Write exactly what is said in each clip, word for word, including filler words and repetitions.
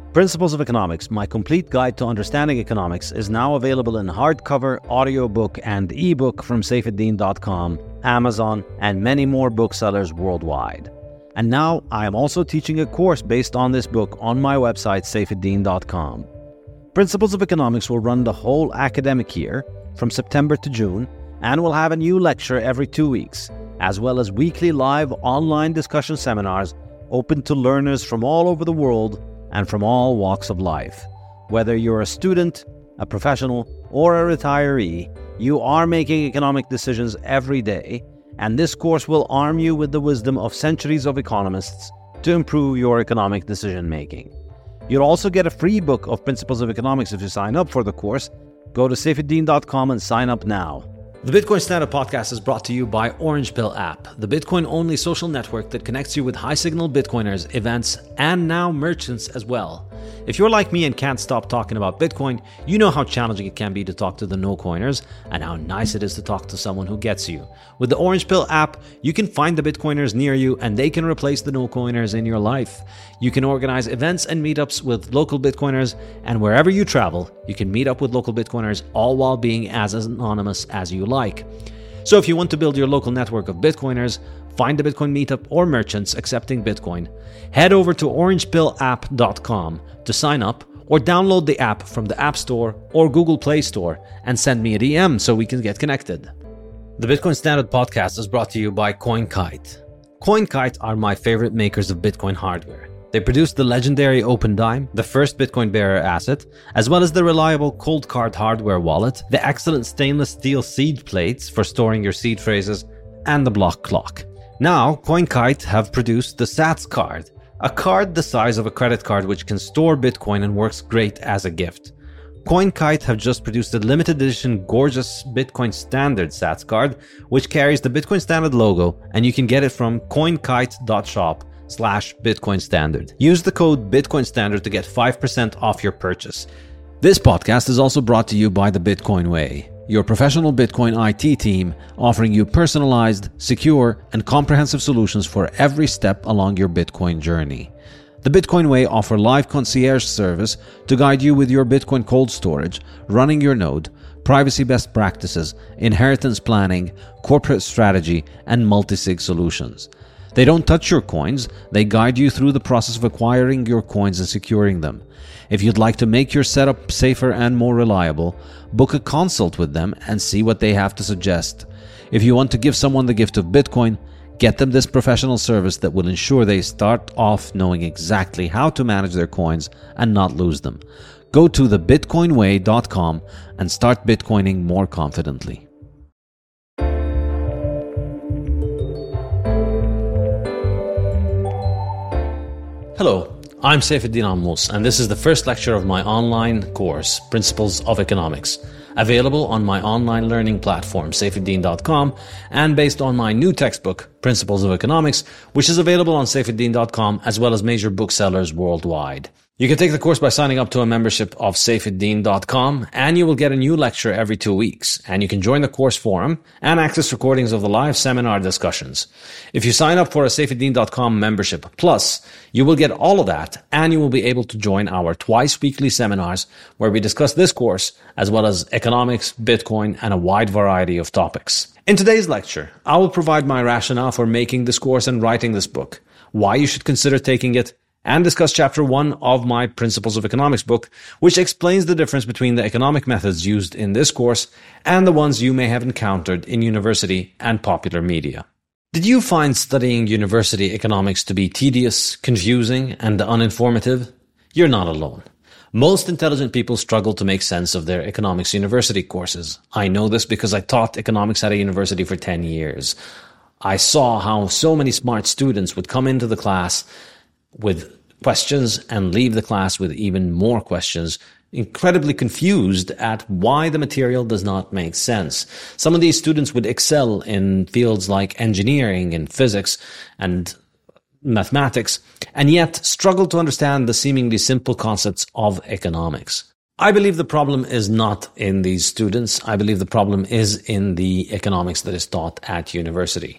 Principles of Economics, my complete guide to understanding economics, is now available in hardcover, audiobook, and ebook from Saifedean dot com, Amazon, and many more booksellers worldwide. And now I am also teaching a course based on this book on my website, Saifedean dot com. Principles of Economics will run the whole academic year, from September to June, and will have a new lecture every two weeks, as well as weekly live online discussion seminars open to learners from all over the world and from all walks of life. Whether you're a student, a professional, or a retiree, you are making economic decisions every day, and this course will arm you with the wisdom of centuries of economists to improve your economic decision-making. You'll also get a free book of Principles of Economics if you sign up for the course. Go to Saifedean dot com and sign up now. The Bitcoin Standard Podcast is brought to you by Orange Pill app, the Bitcoin-only social network that connects you with high-signal Bitcoiners, events, and now merchants as well. If you're like me and can't stop talking about Bitcoin, you know how challenging it can be to talk to the no-coiners and how nice it is to talk to someone who gets you. With the Orange Pill app, you can find the Bitcoiners near you and they can replace the no-coiners in your life. You can organize events and meetups with local Bitcoiners, and wherever you travel, you can meet up with local Bitcoiners, all while being as anonymous as you like. So if you want to build your local network of Bitcoiners, find a Bitcoin meetup or merchants accepting Bitcoin, head over to orange pill app dot com to sign up, or download the app from the App Store or Google Play Store and send me a D M so we can get connected. The Bitcoin Standard Podcast is brought to you by CoinKite. CoinKite are my favorite makers of Bitcoin hardware. They produce the legendary OpenDime, the first Bitcoin bearer asset, as well as the reliable Coldcard hardware wallet, the excellent stainless steel seed plates for storing your seed phrases, and the block clock. Now, CoinKite have produced the Sats card, a card the size of a credit card which can store Bitcoin and works great as a gift. CoinKite have just produced a limited edition gorgeous Bitcoin Standard Sats card, which carries the Bitcoin Standard logo, and you can get it from coinkite dot shop slash Bitcoin Standard. Use the code Bitcoin Standard to get five percent off your purchase. This podcast is also brought to you by the Bitcoin Way, your professional Bitcoin I T team offering you personalized, secure, and comprehensive solutions for every step along your Bitcoin journey. The Bitcoin Way offer live concierge service to guide you with your Bitcoin cold storage, running your node, privacy best practices, inheritance planning, corporate strategy, and multi-sig solutions. They don't touch your coins, they guide you through the process of acquiring your coins and securing them. If you'd like to make your setup safer and more reliable, book a consult with them and see what they have to suggest. If you want to give someone the gift of Bitcoin, get them this professional service that will ensure they start off knowing exactly how to manage their coins and not lose them. Go to the bitcoin way dot com and start Bitcoining more confidently. Hello, I'm Saifedean Ammous, and this is the first lecture of my online course, Principles of Economics, available on my online learning platform, Saifedean dot com, and based on my new textbook, Principles of Economics, which is available on Saifedean dot com as well as major booksellers worldwide. You can take the course by signing up to a membership of Saifedean dot com, and you will get a new lecture every two weeks, and you can join the course forum and access recordings of the live seminar discussions. If you sign up for a Saifedean dot com membership plus, you will get all of that, and you will be able to join our twice weekly seminars where we discuss this course as well as economics, Bitcoin, and a wide variety of topics. In today's lecture, I will provide my rationale for making this course and writing this book, why you should consider taking it, and discuss chapter one of my Principles of Economics book, which explains the difference between the economic methods used in this course and the ones you may have encountered in university and popular media. Did you find studying university economics to be tedious, confusing, and uninformative? You're not alone. Most intelligent people struggle to make sense of their economics university courses. I know this because I taught economics at a university for ten years. I saw how so many smart students would come into the class with questions and leave the class with even more questions, incredibly confused at why the material does not make sense. Some of these students would excel in fields like engineering and physics and mathematics, and yet struggle to understand the seemingly simple concepts of economics. I believe the problem is not in these students. I believe the problem is in the economics that is taught at university.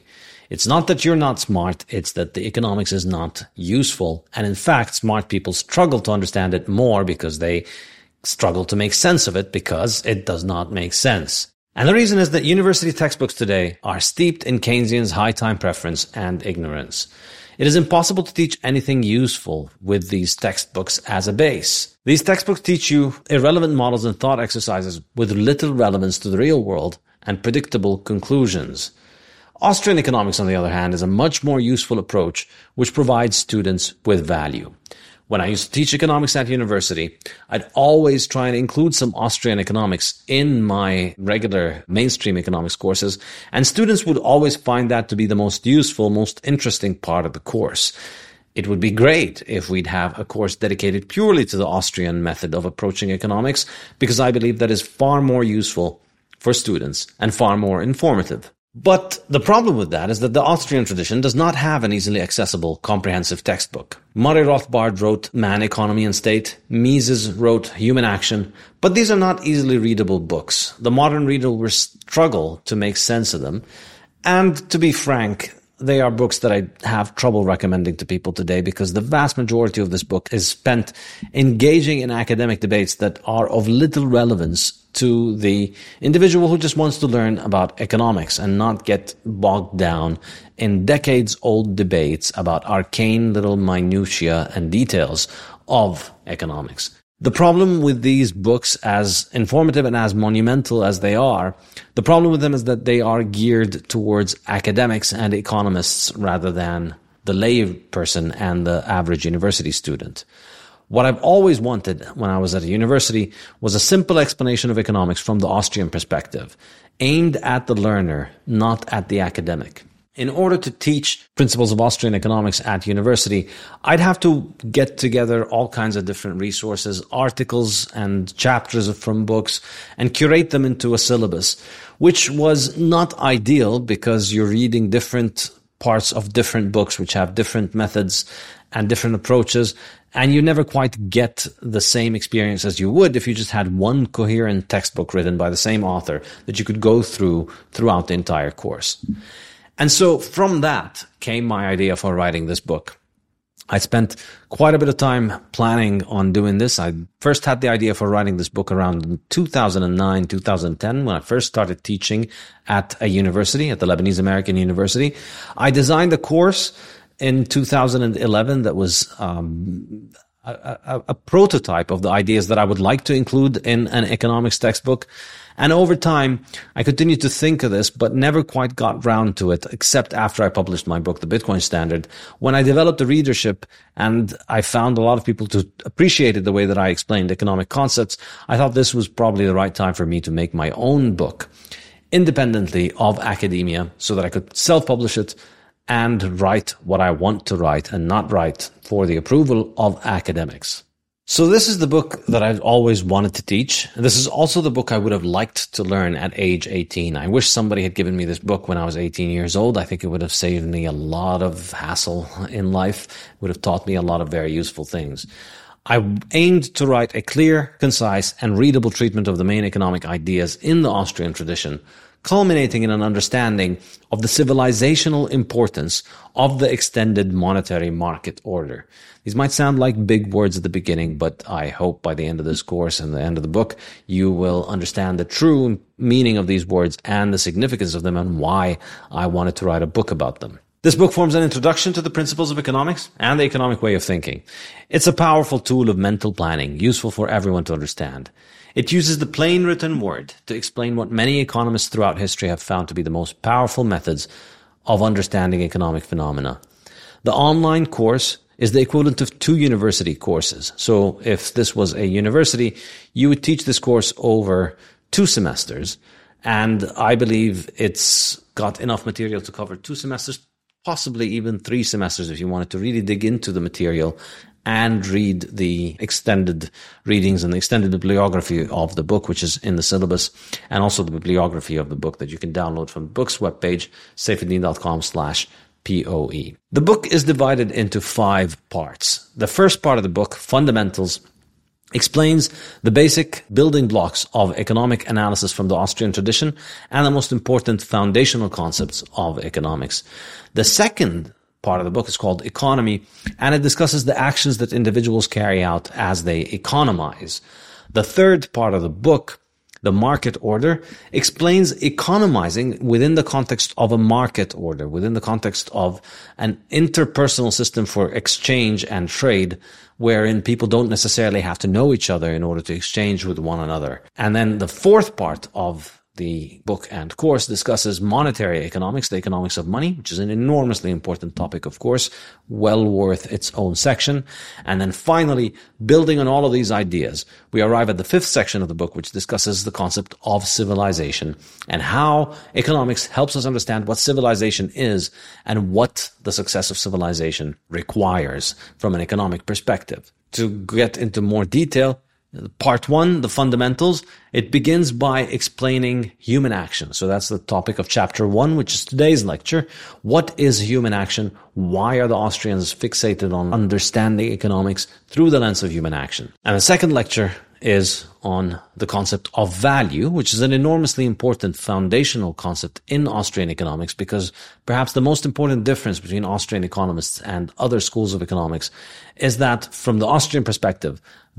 It's not that you're not smart, it's that the economics is not useful. And in fact, smart people struggle to understand it more because they struggle to make sense of it because it does not make sense. And the reason is that university textbooks today are steeped in Keynesian's high time preference and ignorance. It is impossible to teach anything useful with these textbooks as a base. These textbooks teach you irrelevant models and thought exercises with little relevance to the real world and predictable conclusions. Austrian economics, on the other hand, is a much more useful approach which provides students with value. When I used to teach economics at university, I'd always try and include some Austrian economics in my regular mainstream economics courses, and students would always find that to be the most useful, most interesting part of the course. It would be great if we'd have a course dedicated purely to the Austrian method of approaching economics, because I believe that is far more useful for students and far more informative. But the problem with that is that the Austrian tradition does not have an easily accessible, comprehensive textbook. Murray Rothbard wrote Man, Economy and State. Mises wrote Human Action. But these are not easily readable books. The modern reader will struggle to make sense of them. And to be frank, they are books that I have trouble recommending to people today because the vast majority of this book is spent engaging in academic debates that are of little relevance to the individual who just wants to learn about economics and not get bogged down in decades-old debates about arcane little minutiae and details of economics. The problem with these books, as informative and as monumental as they are, the problem with them is that they are geared towards academics and economists rather than the lay person and the average university student. What I've always wanted when I was at a university was a simple explanation of economics from the Austrian perspective, aimed at the learner, not at the academic. In order to teach principles of Austrian economics at university, I'd have to get together all kinds of different resources, articles and chapters from books, and curate them into a syllabus, which was not ideal because you're reading different parts of different books which have different methods and different approaches, and you never quite get the same experience as you would if you just had one coherent textbook written by the same author that you could go through throughout the entire course. And so from that came my idea for writing this book. I spent quite a bit of time planning on doing this. I first had the idea for writing this book around two thousand nine, two thousand ten, when I first started teaching at a university, at the Lebanese American University. I designed a course in two thousand eleven that was um, a, a, a prototype of the ideas that I would like to include in an economics textbook. And over time, I continued to think of this, but never quite got round to it, except after I published my book, The Bitcoin Standard, when I developed a readership and I found a lot of people to appreciated the way that I explained economic concepts. I thought this was probably the right time for me to make my own book independently of academia so that I could self-publish it and write what I want to write and not write for the approval of academics. So this is the book that I've always wanted to teach. And this is also the book I would have liked to learn at age eighteen. I wish somebody had given me this book when I was eighteen years old. I think it would have saved me a lot of hassle in life. It would have taught me a lot of very useful things. I aimed to write a clear, concise, and readable treatment of the main economic ideas in the Austrian tradition, culminating in an understanding of the civilizational importance of the extended monetary market order. These might sound like big words at the beginning, but I hope by the end of this course and the end of the book, you will understand the true meaning of these words and the significance of them and why I wanted to write a book about them. This book forms an introduction to the principles of economics and the economic way of thinking. It's a powerful tool of mental planning, useful for everyone to understand. It uses the plain written word to explain what many economists throughout history have found to be the most powerful methods of understanding economic phenomena. The online course is the equivalent of two university courses. So if this was a university, you would teach this course over two semesters. And I believe it's got enough material to cover two semesters, possibly even three semesters if you wanted to really dig into the material and read the extended readings and the extended bibliography of the book, which is in the syllabus, and also the bibliography of the book that you can download from the book's webpage, saifedean.com slash POE. The book is divided into five parts. The first part of the book, Fundamentals, explains the basic building blocks of economic analysis from the Austrian tradition and the most important foundational concepts of economics. The second part of the book is called Economy, and it discusses the actions that individuals carry out as they economize. The third part of the book, The Market Order, explains economizing within the context of a market order, within the context of an interpersonal system for exchange and trade, wherein people don't necessarily have to know each other in order to exchange with one another. And then the fourth part of the book and course discusses monetary economics, the economics of money, which is an enormously important topic, of course, well worth its own section. And then finally, building on all of these ideas, we arrive at the fifth section of the book, which discusses the concept of civilization and how economics helps us understand what civilization is and what the success of civilization requires from an economic perspective. To get into more detail, Part one, the fundamentals, it begins by explaining human action. So that's the topic of chapter one, which is today's lecture. What is human action? Why are the Austrians fixated on understanding economics through the lens of human action? And the second lecture is on the concept of value, which is an enormously important foundational concept in Austrian economics, because perhaps the most important difference between Austrian economists and other schools of economics is that from the Austrian perspective,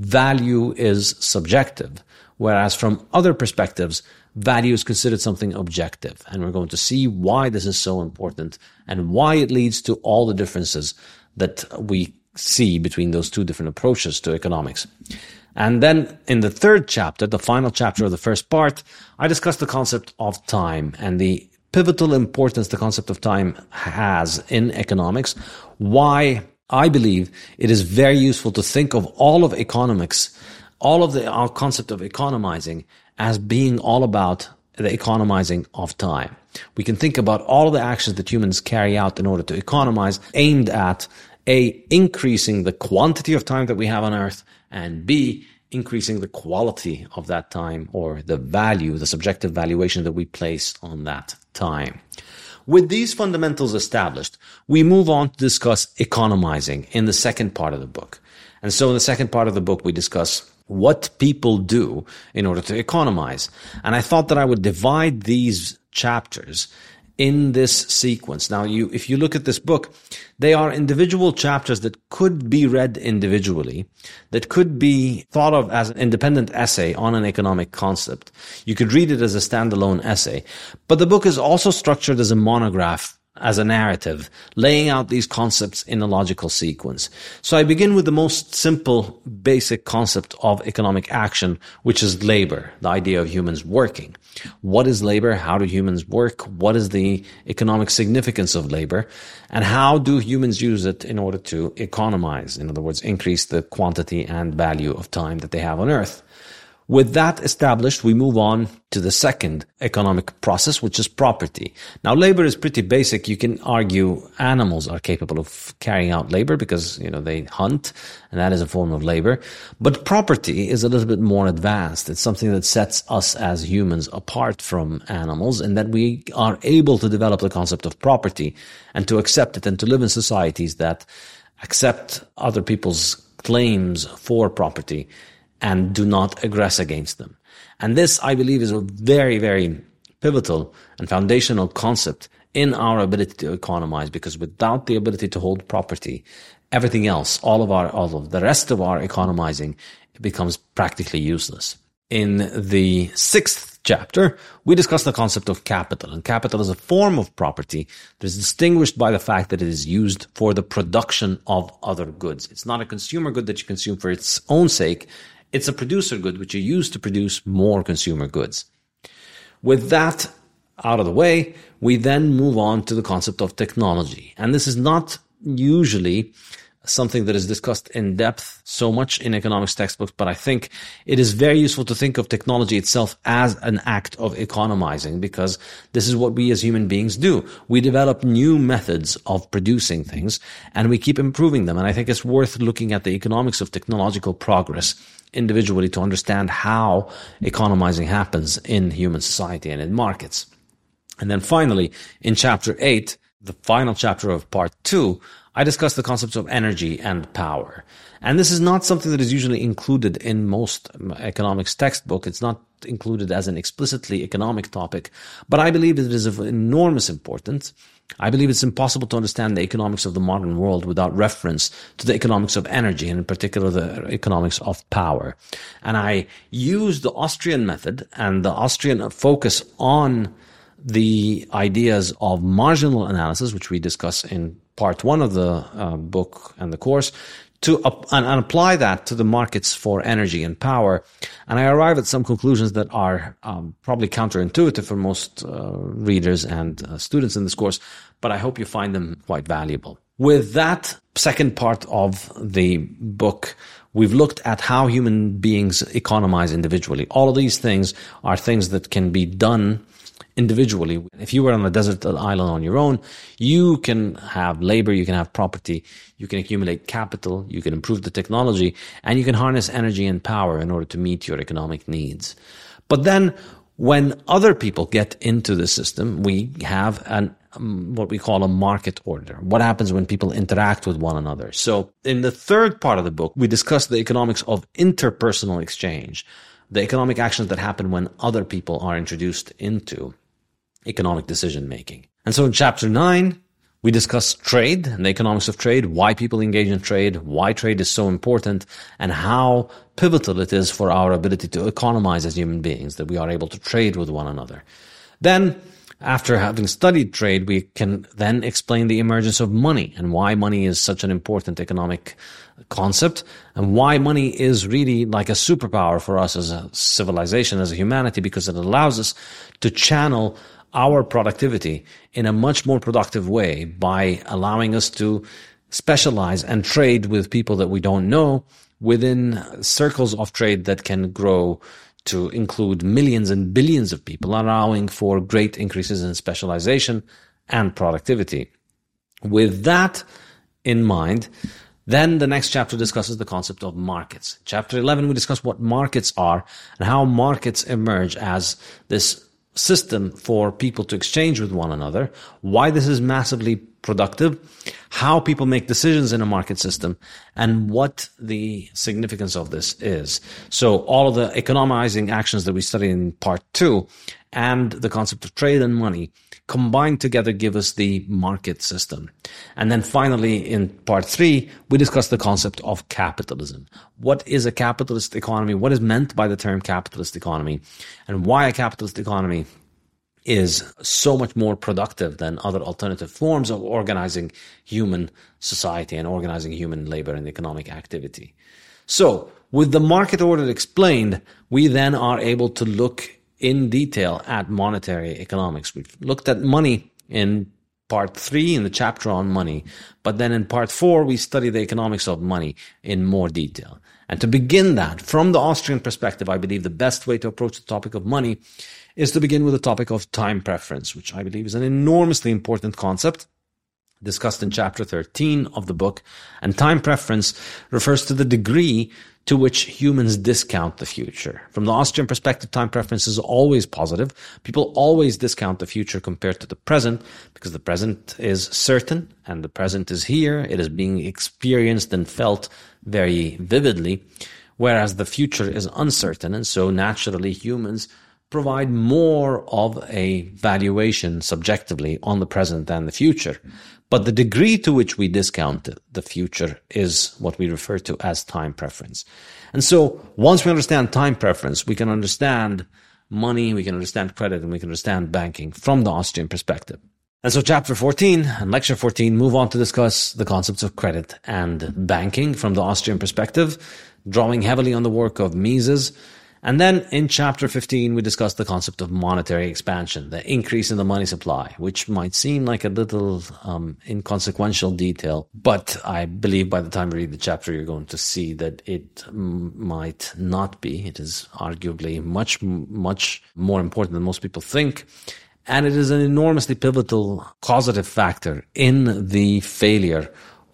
value is subjective, whereas from other perspectives, value is considered something objective. And we're going to see why this is so important and why it leads to all the differences that we see between those two different approaches to economics. And then in the third chapter, the final chapter of the first part, I discussed the concept of time and the pivotal importance the concept of time has in economics, why I believe it is very useful to think of all of economics, all of the our concept of economizing as being all about the economizing of time. We can think about all of the actions that humans carry out in order to economize, aimed at A, increasing the quantity of time that we have on Earth, and B, increasing the quality of that time, or the value, the subjective valuation that we place on that time. With these fundamentals established, we move on to discuss economizing in the second part of the book. And so in the second part of the book, we discuss what people do in order to economize. And I thought that I would divide these chapters in this sequence. Now, you, if you look at this book, they are individual chapters that could be read individually, that could be thought of as an independent essay on an economic concept. You could read it as a standalone essay. But the book is also structured as a monograph, as a narrative, laying out these concepts in a logical sequence. So I begin with the most simple, basic concept of economic action, which is labor, the idea of humans working. What is labor? How do humans work? What is the economic significance of labor? And how do humans use it in order to economize? In other words, increase the quantity and value of time that they have on Earth. With that established, we move on to the second economic process, which is property. Now, labor is pretty basic. You can argue animals are capable of carrying out labor because, you know, they hunt, and that is a form of labor. But property is a little bit more advanced. It's something that sets us as humans apart from animals, and that we are able to develop the concept of property and to accept it and to live in societies that accept other people's claims for property and do not aggress against them. And this, I believe, is a very, very pivotal and foundational concept in our ability to economize, because without the ability to hold property, everything else, all of our, all of the rest of our economizing becomes practically useless. In the sixth chapter, we discuss the concept of capital. And capital is a form of property that is distinguished by the fact that it is used for the production of other goods. It's not a consumer good that you consume for its own sake. It's a producer good which you use to produce more consumer goods. With that out of the way, we then move on to the concept of technology. And this is not usually something that is discussed in depth so much in economics textbooks, but I think it is very useful to think of technology itself as an act of economizing, because this is what we as human beings do. We develop new methods of producing things and we keep improving them. And I think it's worth looking at the economics of technological progress individually to understand how economizing happens in human society and in markets. And then finally, in chapter eight, the final chapter of part two, I discuss the concepts of energy and power. And this is not something that is usually included in most economics textbook. It's not included as an explicitly economic topic, but I believe it is of enormous importance. I believe it's impossible to understand the economics of the modern world without reference to the economics of energy, and in particular the economics of power. And I use the Austrian method and the Austrian focus on the ideas of marginal analysis, which we discuss in part one of the uh, book and the course, to uh, and, and apply that to the markets for energy and power. And I arrive at some conclusions that are um, probably counterintuitive for most uh, readers and uh, students in this course, but I hope you find them quite valuable. With that second part of the book, we've looked at how human beings economize individually. All of these things are things that can be done individually. If you were on a desert island on your own, you can have labor, you can have property, you can accumulate capital, you can improve the technology, and you can harness energy and power in order to meet your economic needs. But then when other people get into the system, we have an um, what we call a market order. What happens when people interact with one another? So in the third part of the book, we discuss the economics of interpersonal exchange, the economic actions that happen when other people are introduced into economic decision making. And so in chapter nine, we discuss trade and the economics of trade, why people engage in trade, why trade is so important, and how pivotal it is for our ability to economize as human beings, that we are able to trade with one another. Then, after having studied trade, we can then explain the emergence of money and why money is such an important economic concept, and why money is really like a superpower for us as a civilization, as a humanity, because it allows us to channel our productivity in a much more productive way by allowing us to specialize and trade with people that we don't know within circles of trade that can grow to include millions and billions of people, allowing for great increases in specialization and productivity. With that in mind, then the next chapter discusses the concept of markets. Chapter eleven, we discuss what markets are and how markets emerge as this system for people to exchange with one another, why this is massively productive, how people make decisions in a market system, and what the significance of this is. So all of the economizing actions that we studied in part two and the concept of trade and money combined together give us the market system. And then finally, in part three, we discuss the concept of capitalism. What is a capitalist economy? What is meant by the term capitalist economy? And why a capitalist economy is so much more productive than other alternative forms of organizing human society and organizing human labor and economic activity. So, with the market order explained, we then are able to look in detail at monetary economics. We've looked at money in part three in the chapter on money, but then in part four, we study the economics of money in more detail. And to begin that, from the Austrian perspective, I believe the best way to approach the topic of money is to begin with the topic of time preference, which I believe is an enormously important concept discussed in chapter thirteen of the book. And time preference refers to the degree to which humans discount the future. From the Austrian perspective, time preference is always positive. People always discount the future compared to the present because the present is certain and the present is here. It is being experienced and felt very vividly, whereas the future is uncertain. And so naturally humans provide more of a valuation subjectively on the present than the future. But the degree to which we discount the future is what we refer to as time preference. And so once we understand time preference, we can understand money, we can understand credit, and we can understand banking from the Austrian perspective. And so chapter fourteen and lecture fourteen move on to discuss the concepts of credit and banking from the Austrian perspective, drawing heavily on the work of Mises. And then in chapter fifteen, we discuss the concept of monetary expansion, the increase in the money supply, which might seem like a little um, inconsequential detail, but I believe by the time you read the chapter, you're going to see that it m- might not be. It is arguably much, much more important than most people think. And it is an enormously pivotal causative factor in the failure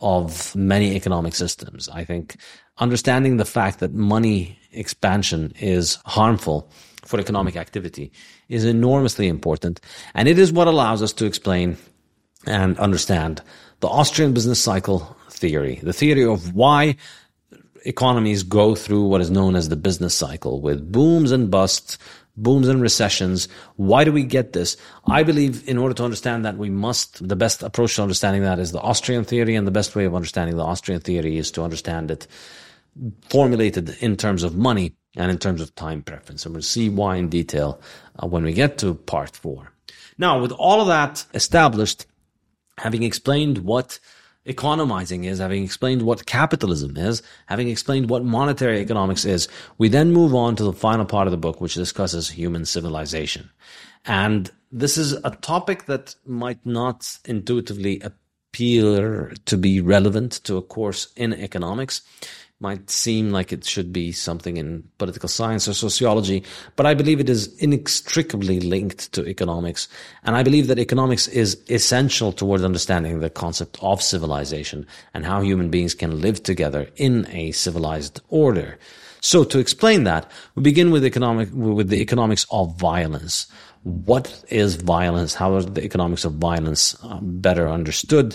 of many economic systems. I think understanding the fact that money expansion is harmful for economic activity is enormously important. And it is what allows us to explain and understand the Austrian business cycle theory, the theory of why economies go through what is known as the business cycle with booms and busts, booms and recessions. Why do we get this? I believe in order to understand that, we must, the best approach to understanding that is the Austrian theory, and the best way of understanding the Austrian theory is to understand it formulated in terms of money and in terms of time preference. And we'll see why in detail uh, when we get to part four. Now, with all of that established, having explained what economizing is, having explained what capitalism is, having explained what monetary economics is, we then move on to the final part of the book, which discusses human civilization. And this is a topic that might not intuitively appear to be relevant to a course in economics. Might seem like it should be something in political science or sociology, but I believe it is inextricably linked to economics. And I believe that economics is essential toward understanding the concept of civilization and how human beings can live together in a civilized order. So to explain that, we begin with economic, with the economics of violence. What is violence? How are the economics of violence better understood?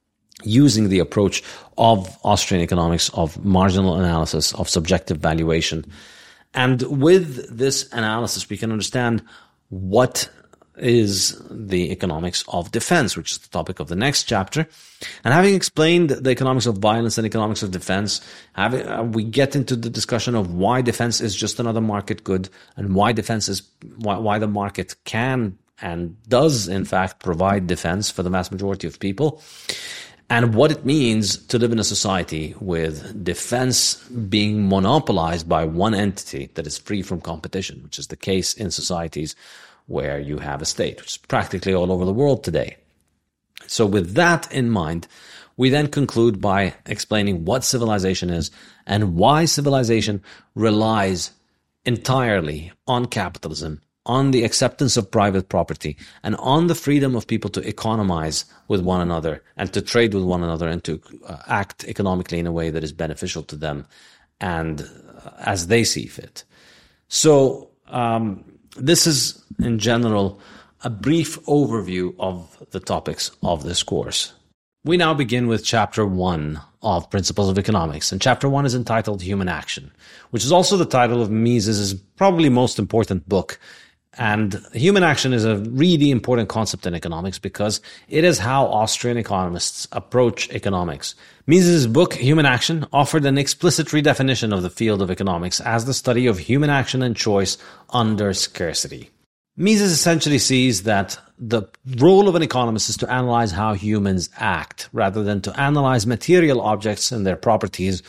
Using the approach of Austrian economics, of marginal analysis, of subjective valuation. And with this analysis, we can understand what is the economics of defense, which is the topic of the next chapter. And having explained the economics of violence and economics of defense, having, uh, we get into the discussion of why defense is just another market good, and why defense is, why, why the market can and does, in fact, provide defense for the vast majority of people. And what it means to live in a society with defense being monopolized by one entity that is free from competition, which is the case in societies where you have a state, which is practically all over the world today. So with that in mind, we then conclude by explaining what civilization is and why civilization relies entirely on capitalism, on the acceptance of private property, and on the freedom of people to economize with one another and to trade with one another and to uh, act economically in a way that is beneficial to them and uh, as they see fit. So um, this is, in general, a brief overview of the topics of this course. We now begin with chapter one of Principles of Economics, and chapter one is entitled Human Action, which is also the title of Mises's probably most important book. And human action is a really important concept in economics because it is how Austrian economists approach economics. Mises's book, Human Action, offered an explicit redefinition of the field of economics as the study of human action and choice under scarcity. Mises essentially sees that the role of an economist is to analyze how humans act rather than to analyze material objects and their properties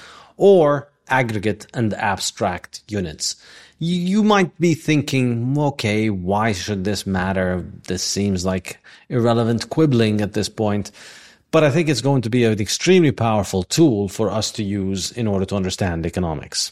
or aggregate and abstract units. You might be thinking, okay, why should this matter? This seems like irrelevant quibbling at this point. But I think it's going to be an extremely powerful tool for us to use in order to understand economics.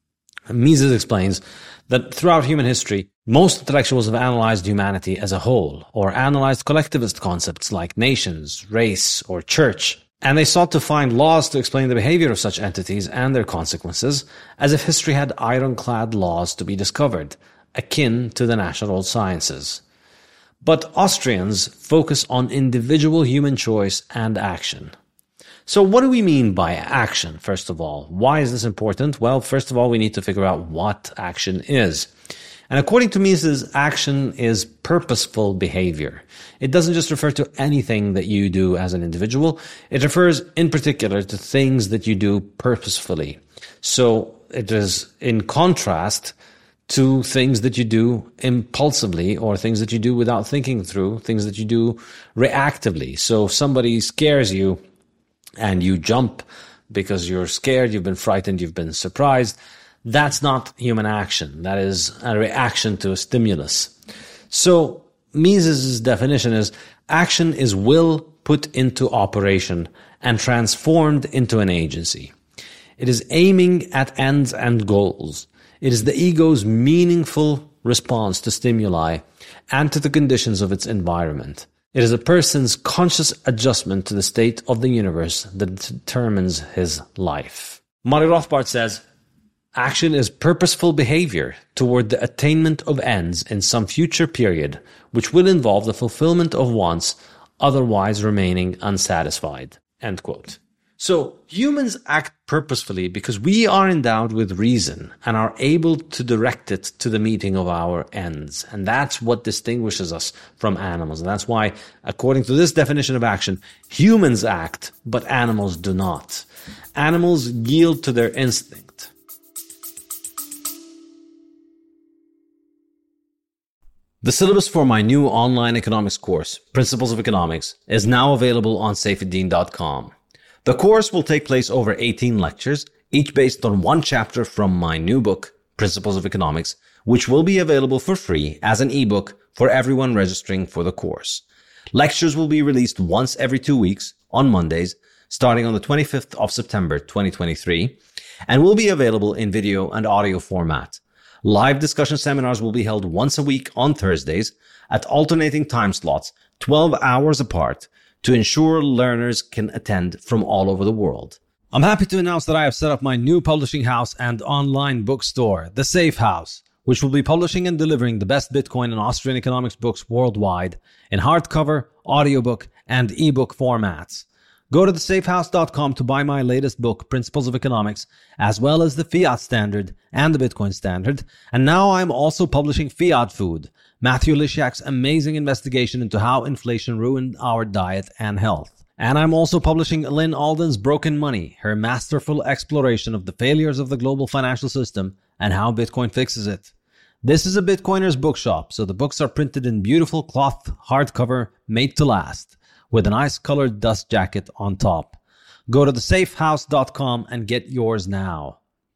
Mises explains that throughout human history, most intellectuals have analyzed humanity as a whole, or analyzed collectivist concepts like nations, race, or church. And they sought to find laws to explain the behavior of such entities and their consequences, as if history had ironclad laws to be discovered, akin to the natural sciences. But Austrians focus on individual human choice and action. So what do we mean by action, first of all? Why is this important? Well, first of all, we need to figure out what action is. And according to Mises, action is purposeful behavior. It doesn't just refer to anything that you do as an individual. It refers in particular to things that you do purposefully. So it is in contrast to things that you do impulsively or things that you do without thinking through, things that you do reactively. So if somebody scares you and you jump because you're scared, you've been frightened, you've been surprised, that's not human action. That is a reaction to a stimulus. So Mises' definition is action is will put into operation and transformed into an agency. It is aiming at ends and goals. It is the ego's meaningful response to stimuli and to the conditions of its environment. It is a person's conscious adjustment to the state of the universe that determines his life. Murray Rothbard says, action is purposeful behavior toward the attainment of ends in some future period, which will involve the fulfillment of wants otherwise remaining unsatisfied. End quote. So humans act purposefully because we are endowed with reason and are able to direct it to the meeting of our ends. And that's what distinguishes us from animals. And that's why, according to this definition of action, humans act, but animals do not. Animals yield to their instinct. The syllabus for my new online economics course, Principles of Economics, is now available on saifedean dot com. The course will take place over eighteen lectures, each based on one chapter from my new book, Principles of Economics, which will be available for free as an ebook for everyone registering for the course. Lectures will be released once every two weeks on Mondays, starting on the twenty-fifth of September twenty twenty-three, and will be available in video and audio format. Live discussion seminars will be held once a week on Thursdays at alternating time slots, twelve hours apart, to ensure learners can attend from all over the world. I'm happy to announce that I have set up my new publishing house and online bookstore, The Safe House, which will be publishing and delivering the best Bitcoin and Austrian economics books worldwide in hardcover, audiobook, and ebook formats. Go to the safe house dot com to buy my latest book, Principles of Economics, as well as the Fiat Standard and the Bitcoin Standard. And now I'm also publishing Fiat Food, Matthew Lysiak's amazing investigation into how inflation ruined our diet and health. And I'm also publishing Lynn Alden's Broken Money, her masterful exploration of the failures of the global financial system and how Bitcoin fixes it. This is a Bitcoiner's bookshop, so the books are printed in beautiful cloth hardcover made to last, with a nice colored dust jacket on top. Go to the safe house dot com and get yours now.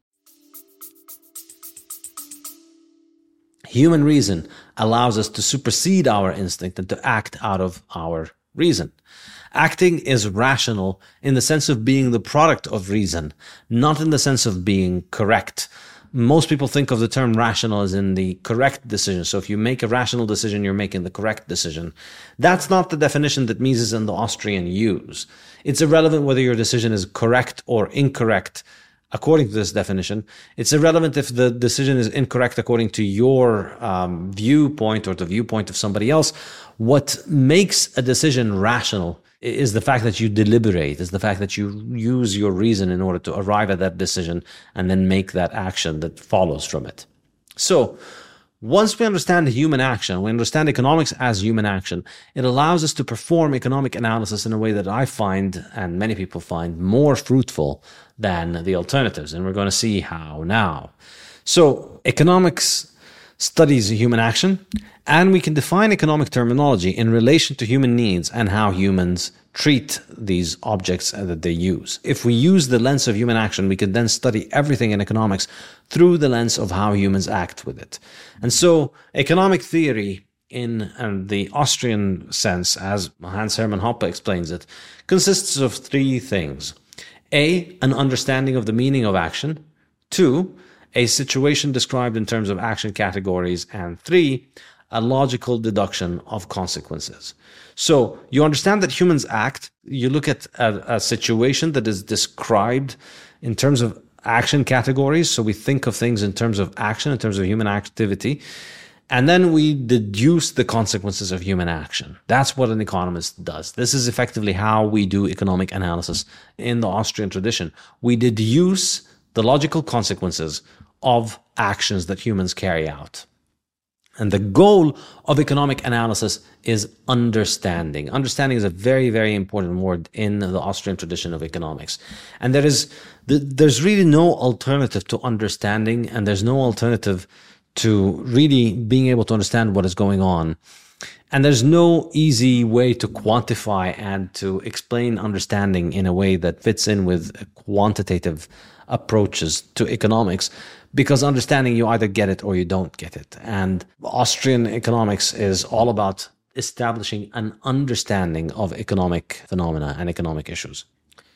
Human reason allows us to supersede our instinct and to act out of our reason. Acting is rational in the sense of being the product of reason, not in the sense of being correct. Most people think of the term rational as in the correct decision. So if you make a rational decision, you're making the correct decision. That's not the definition that Mises and the Austrian use. It's irrelevant whether your decision is correct or incorrect according to this definition. It's irrelevant if the decision is incorrect according to your um, viewpoint or the viewpoint of somebody else. What makes a decision rational is the fact that you deliberate, is the fact that you use your reason in order to arrive at that decision and then make that action that follows from it. So once we understand human action, we understand economics as human action, it allows us to perform economic analysis in a way that I find, and many people find, more fruitful than the alternatives. And we're going to see how now. So economics studies human action, and we can define economic terminology in relation to human needs and how humans treat these objects that they use. If we use the lens of human action, we can then study everything in economics through the lens of how humans act with it. And so economic theory, in um, the Austrian sense, as Hans Hermann Hoppe explains it, consists of three things. A, an understanding of the meaning of action. Two, a situation described in terms of action categories. And three, a logical deduction of consequences. So you understand that humans act. You look at a, a situation that is described in terms of action categories. So we think of things in terms of action, in terms of human activity. And then we deduce the consequences of human action. That's what an economist does. This is effectively how we do economic analysis in the Austrian tradition. We deduce the logical consequences of actions that humans carry out. And the goal of economic analysis is understanding. Understanding is a very, very important word in the Austrian tradition of economics. And there is, there's really no alternative to understanding, and there's no alternative to really being able to understand what is going on. And there's no easy way to quantify and to explain understanding in a way that fits in with quantitative approaches to economics, because understanding, you either get it or you don't get it. And Austrian economics is all about establishing an understanding of economic phenomena and economic issues.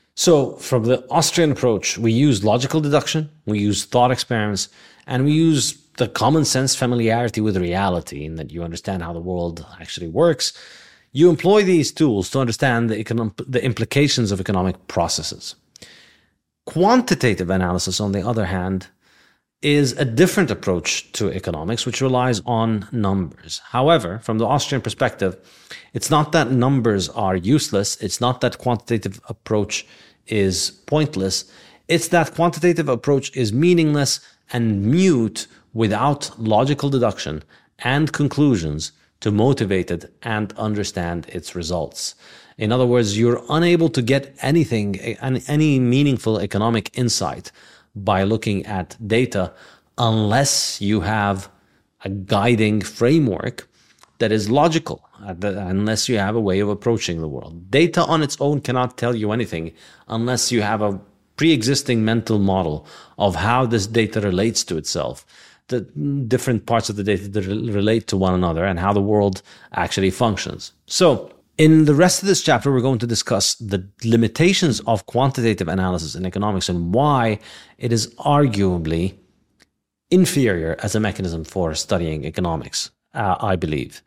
So from the Austrian approach, we use logical deduction, we use thought experiments, and we use the common sense familiarity with reality, in that you understand how the world actually works. You employ these tools to understand the, economic, the implications of economic processes. Quantitative analysis, on the other hand, is a different approach to economics, which relies on numbers. However, from the Austrian perspective, it's not that numbers are useless. It's not that quantitative approach is pointless. It's that quantitative approach is meaningless and mute without logical deduction and conclusions to motivate it and understand its results. In other words, you're unable to get anything, any meaningful economic insight by looking at data unless you have a guiding framework that is logical, unless you have a way of approaching the world. Data on its own cannot tell you anything unless you have a pre-existing mental model of how this data relates to itself, the different parts of the data that relate to one another, and how the world actually functions. So, in the rest of this chapter, we're going to discuss the limitations of quantitative analysis in economics and why it is arguably inferior as a mechanism for studying economics, uh, I believe.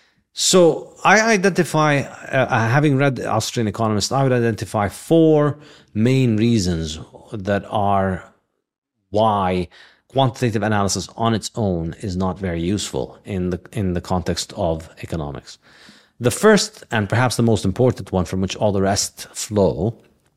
So I identify, uh, having read The Austrian Economist, I would identify four main reasons that are why quantitative analysis on its own is not very useful in the in the context of economics. The first, and perhaps the most important one from which all the rest flow,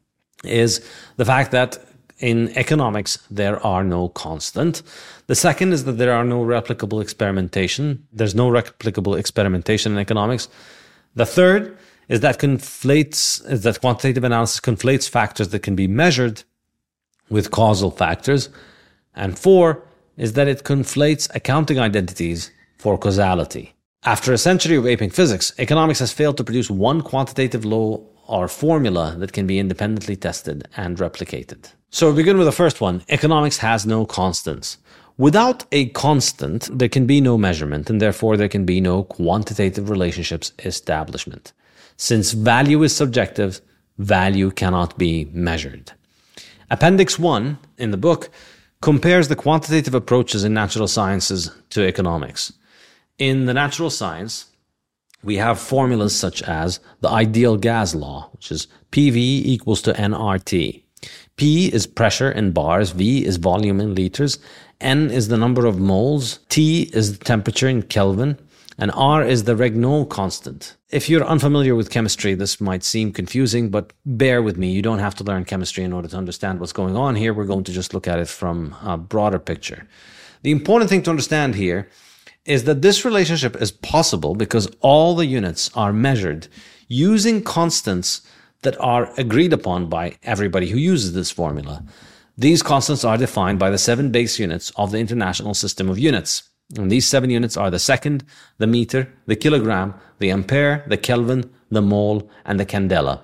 is the fact that in economics there are no constant. The second is that there are no replicable experimentation. There's no replicable experimentation in economics. The third is that conflates is that quantitative analysis conflates factors that can be measured with causal factors. And four is that it conflates accounting identities for causality. After a century of aping physics, economics has failed to produce one quantitative law or formula that can be independently tested and replicated. So we begin with the first one. Economics has no constants. Without a constant, there can be no measurement, and therefore there can be no quantitative relationships establishment. Since value is subjective, value cannot be measured. Appendix one in the book compares the quantitative approaches in natural sciences to economics. In the natural science, we have formulas such as the ideal gas law, which is P V equals to N R T. P is pressure in bars, V is volume in liters, N is the number of moles, T is the temperature in Kelvin, and R is the Regnault constant. If you're unfamiliar with chemistry, this might seem confusing, but bear with me. You don't have to learn chemistry in order to understand what's going on here. We're going to just look at it from a broader picture. The important thing to understand here is that this relationship is possible because all the units are measured using constants that are agreed upon by everybody who uses this formula. These constants are defined by the seven base units of the International System of Units. And these seven units are the second, the meter, the kilogram, the ampere, the Kelvin, the mole, and the candela.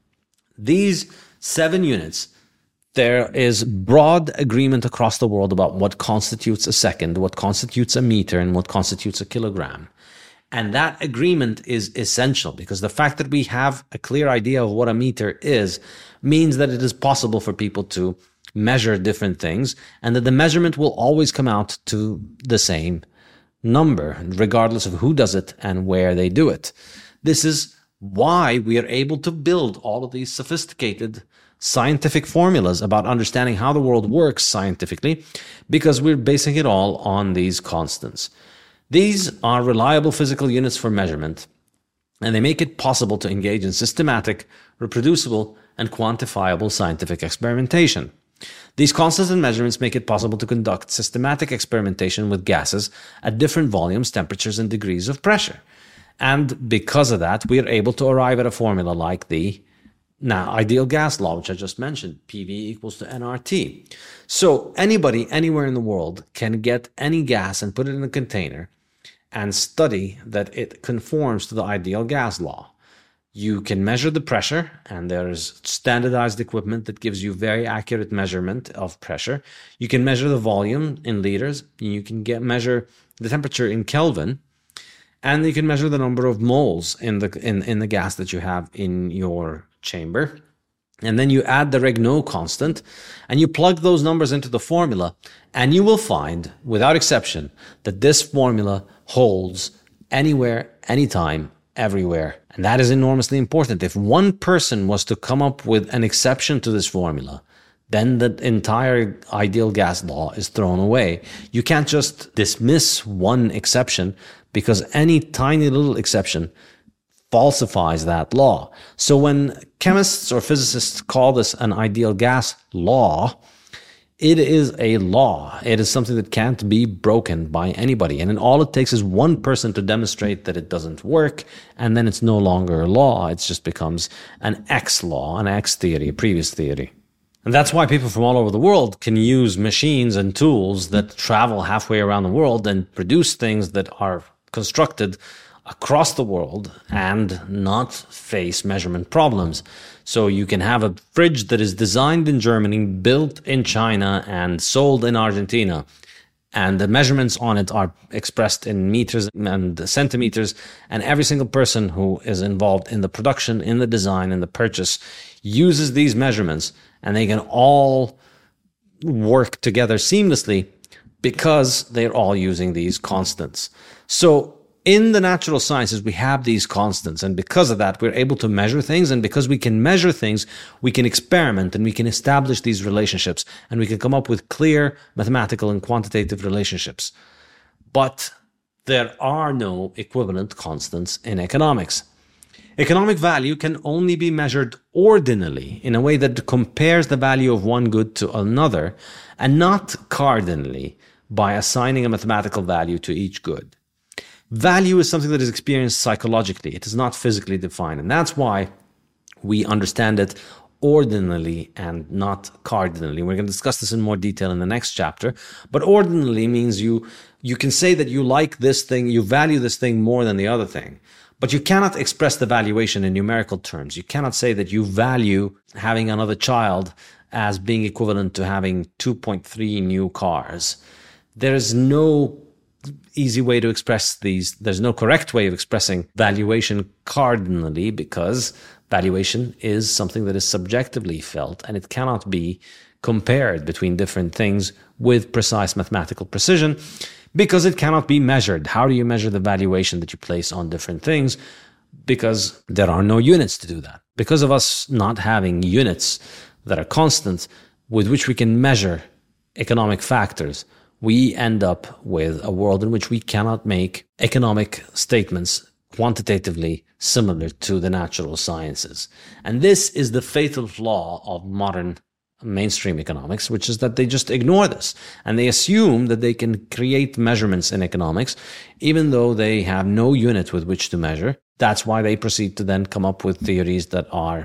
These seven units, there is broad agreement across the world about what constitutes a second, what constitutes a meter, and what constitutes a kilogram. And that agreement is essential because the fact that we have a clear idea of what a meter is means that it is possible for people to measure different things and that the measurement will always come out to the same number, regardless of who does it and where they do it. This is why we are able to build all of these sophisticated scientific formulas about understanding how the world works scientifically, because we're basing it all on these constants. These are reliable physical units for measurement, and they make it possible to engage in systematic, reproducible, and quantifiable scientific experimentation. These constants and measurements make it possible to conduct systematic experimentation with gases at different volumes, temperatures, and degrees of pressure. And because of that, we are able to arrive at a formula like the now ideal gas law, which I just mentioned, P V equals to N R T. So anybody anywhere in the world can get any gas and put it in a container and study that it conforms to the ideal gas law. You can measure the pressure, and there is standardized equipment that gives you very accurate measurement of pressure. You can measure the volume in liters, you can get measure the temperature in Kelvin, and you can measure the number of moles in the in, in the gas that you have in your chamber. And then you add the Regnault constant, and you plug those numbers into the formula, and you will find, without exception, that this formula holds anywhere, anytime, everywhere. And that is enormously important. If one person was to come up with an exception to this formula, then the entire ideal gas law is thrown away. You can't just dismiss one exception because any tiny little exception falsifies that law. So when chemists or physicists call this an ideal gas law, it is a law. It is something that can't be broken by anybody. And then all it takes is one person to demonstrate that it doesn't work, and then it's no longer a law. It just becomes an X law, an X theory, a previous theory. And that's why people from all over the world can use machines and tools that travel halfway around the world and produce things that are constructed across the world and not face measurement problems. So you can have a fridge that is designed in Germany, built in China, and sold in Argentina. And the measurements on it are expressed in meters and centimeters. And every single person who is involved in the production, in the design, in the purchase, uses these measurements. And they can all work together seamlessly because they're all using these constants. So in the natural sciences, we have these constants, and because of that, we're able to measure things, and because we can measure things, we can experiment, and we can establish these relationships, and we can come up with clear mathematical and quantitative relationships. But there are no equivalent constants in economics. Economic value can only be measured ordinally, in a way that compares the value of one good to another, and not cardinally, by assigning a mathematical value to each good. Value is something that is experienced psychologically. It is not physically defined. And that's why we understand it ordinally and not cardinally. We're going to discuss this in more detail in the next chapter. But ordinally means you, you can say that you like this thing, you value this thing more than the other thing. But you cannot express the valuation in numerical terms. You cannot say that you value having another child as being equivalent to having two point three new cars. There is no easy way to express these. There's no correct way of expressing valuation cardinally, because valuation is something that is subjectively felt, and it cannot be compared between different things with precise mathematical precision, because it cannot be measured. How do you measure the valuation that you place on different things? Because there are no units to do that. Because of us not having units that are constant with which we can measure economic factors, we end up with a world in which we cannot make economic statements quantitatively similar to the natural sciences. And this is the fatal flaw of modern mainstream economics, which is that they just ignore this. And they assume that they can create measurements in economics, even though they have no unit with which to measure. That's why they proceed to then come up with theories that are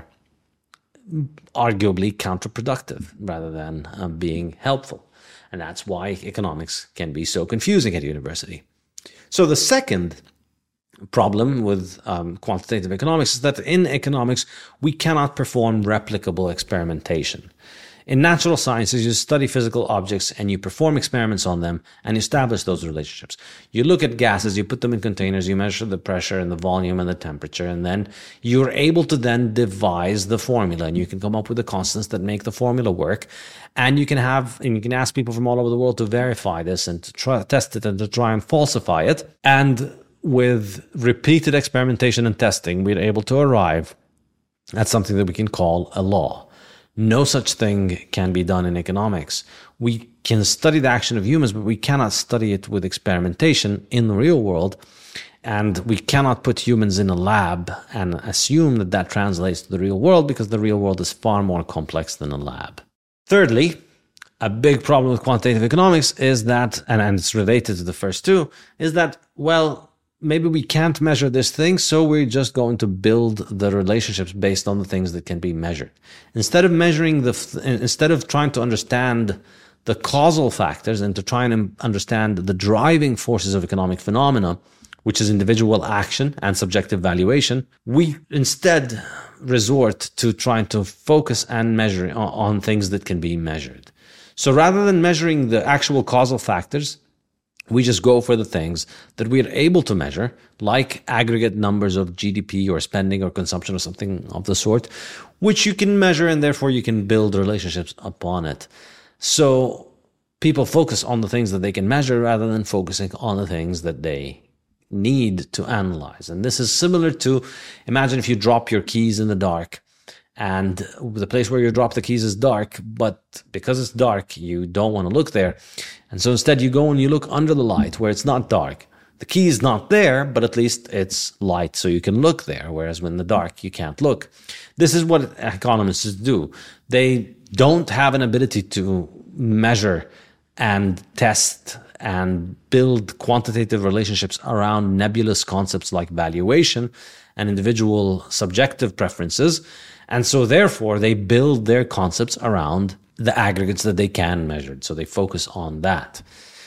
arguably counterproductive rather than uh, being helpful. And that's why economics can be so confusing at university. So the second problem with um, quantitative economics is that in economics, we cannot perform replicable experimentation. In natural sciences, you study physical objects and you perform experiments on them and establish those relationships. You look at gases, you put them in containers, you measure the pressure and the volume and the temperature, and then you're able to then devise the formula, and you can come up with the constants that make the formula work. And you can have, and you can ask people from all over the world to verify this and to try, test it and to try and falsify it. And with repeated experimentation and testing, we're able to arrive at something that we can call a law. No such thing can be done in economics. We can study the action of humans, but we cannot study it with experimentation in the real world. And we cannot put humans in a lab and assume that that translates to the real world, because the real world is far more complex than a lab. Thirdly, a big problem with quantitative economics is that, and, and it's related to the first two, is that, well, maybe we can't measure this thing, so we're just going to build the relationships based on the things that can be measured. Instead of measuring the, instead of trying to understand the causal factors and to try and understand the driving forces of economic phenomena, which is individual action and subjective valuation, we instead resort to trying to focus and measure on, on things that can be measured. So rather than measuring the actual causal factors, we just go for the things that we are able to measure, like aggregate numbers of G D P or spending or consumption or something of the sort, which you can measure, and therefore you can build relationships upon it. So people focus on the things that they can measure rather than focusing on the things that they need to analyze. And this is similar to, imagine if you drop your keys in the dark And the place where you drop the keys is dark, but because it's dark, you don't want to look there. And so instead you go and you look under the light where it's not dark. The key is not there, but at least it's light, so you can look there, whereas when in the dark, you can't look. This is what economists do. They don't have an ability to measure and test and build quantitative relationships around nebulous concepts like valuation and individual subjective preferences. And so therefore, they build their concepts around the aggregates that they can measure. So they focus on that.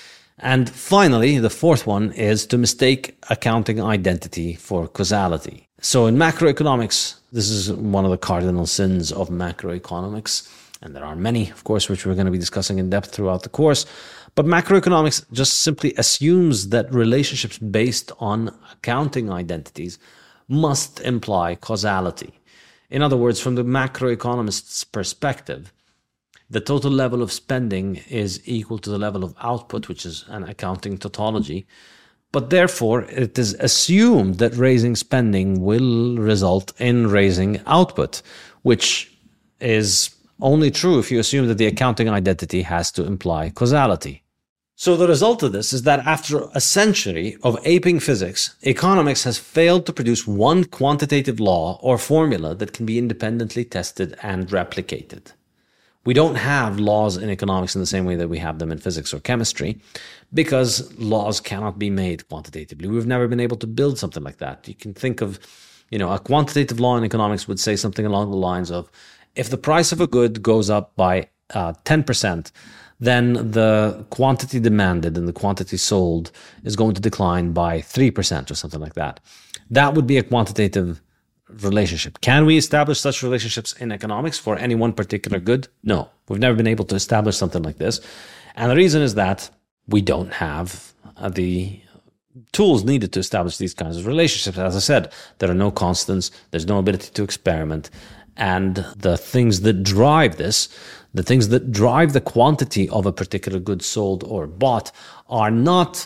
And finally, the fourth one is to mistake accounting identity for causality. So in macroeconomics, this is one of the cardinal sins of macroeconomics. And there are many, of course, which we're going to be discussing in depth throughout the course. But macroeconomics just simply assumes that relationships based on accounting identities must imply causality. In other words, from the macroeconomist's perspective, the total level of spending is equal to the level of output, which is an accounting tautology. But therefore, it is assumed that raising spending will result in raising output, which is only true if you assume that the accounting identity has to imply causality. So the result of this is that after a century of aping physics, economics has failed to produce one quantitative law or formula that can be independently tested and replicated. We don't have laws in economics in the same way that we have them in physics or chemistry, because laws cannot be made quantitatively. We've never been able to build something like that. You can think of, you know, a quantitative law in economics would say something along the lines of, if the price of a good goes up by uh, ten percent, then the quantity demanded and the quantity sold is going to decline by three percent or something like that. That would be a quantitative relationship. Can we establish such relationships in economics for any one particular good? No, we've never been able to establish something like this. And the reason is that we don't have uh, the tools needed to establish these kinds of relationships. As I said, there are no constants, there's no ability to experiment. And the things that drive this, the things that drive the quantity of a particular good sold or bought are not,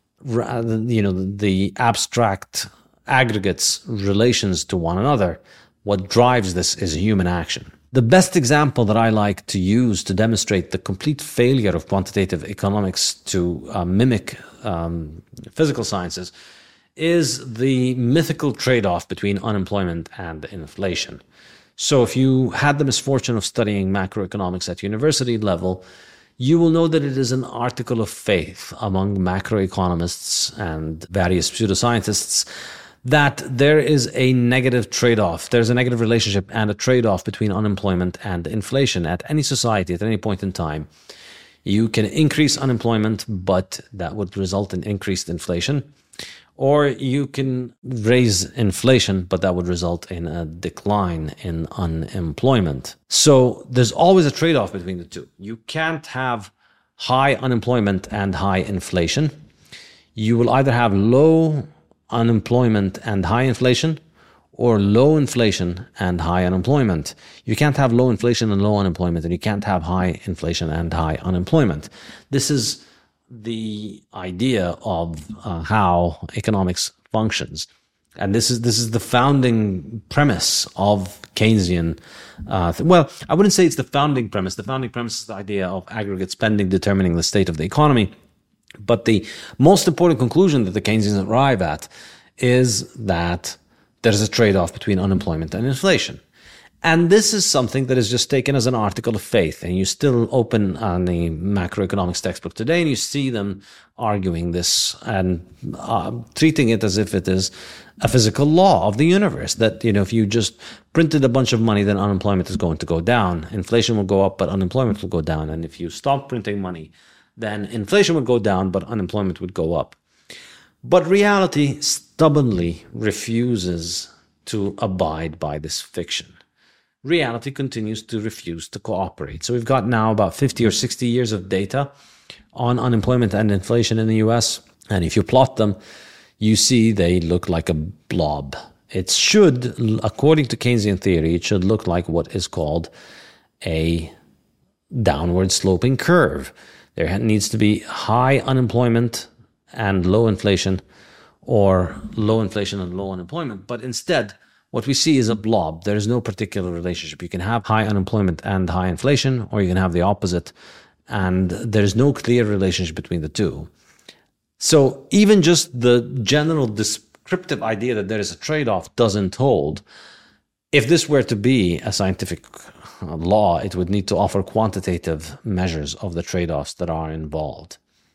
you know, the abstract aggregates relations to one another. What drives this is human action. The best example that I like to use to demonstrate the complete failure of quantitative economics to uh, mimic um, physical sciences is the mythical trade-off between unemployment and inflation. So if you had the misfortune of studying macroeconomics at university level, you will know that it is an article of faith among macroeconomists and various pseudoscientists that there is a negative trade-off. There's a negative relationship and a trade-off between unemployment and inflation at any society, at any point in time. You can increase unemployment, but that would result in increased inflation. Or you can raise inflation, but that would result in a decline in unemployment. So there's always a trade-off between the two. You can't have high unemployment and high inflation. You will either have low unemployment and high inflation, or low inflation and high unemployment. You can't have low inflation and low unemployment, and you can't have high inflation and high unemployment. This is the idea of uh, how economics functions. And this is this is the founding premise of Keynesian. Uh, th- well, I wouldn't say it's the founding premise. The founding premise is the idea of aggregate spending determining the state of the economy. But the most important conclusion that the Keynesians arrive at is that there's a trade-off between unemployment and inflation. And this is something that is just taken as an article of faith. And you still open on the macroeconomics textbook today and you see them arguing this and uh, treating it as if it is a physical law of the universe. That, you know, if you just printed a bunch of money, then unemployment is going to go down. Inflation will go up, but unemployment will go down. And if you stop printing money, then inflation would go down, but unemployment would go up. But reality stubbornly refuses to abide by this fiction. Reality continues to refuse to cooperate. So we've got now about fifty or sixty years of data on unemployment and inflation in the U S. And if you plot them, you see they look like a blob. It should, according to Keynesian theory, it should look like what is called a downward sloping curve. There needs to be high unemployment and low inflation, or low inflation and low unemployment. But instead, what we see is a blob. There is no particular relationship. You can have high unemployment and high inflation, or you can have the opposite, and there's no clear relationship between the two. So even just the general descriptive idea that there is a trade-off doesn't hold. If this were to be a scientific law, it would need to offer quantitative measures of the trade-offs that are involved.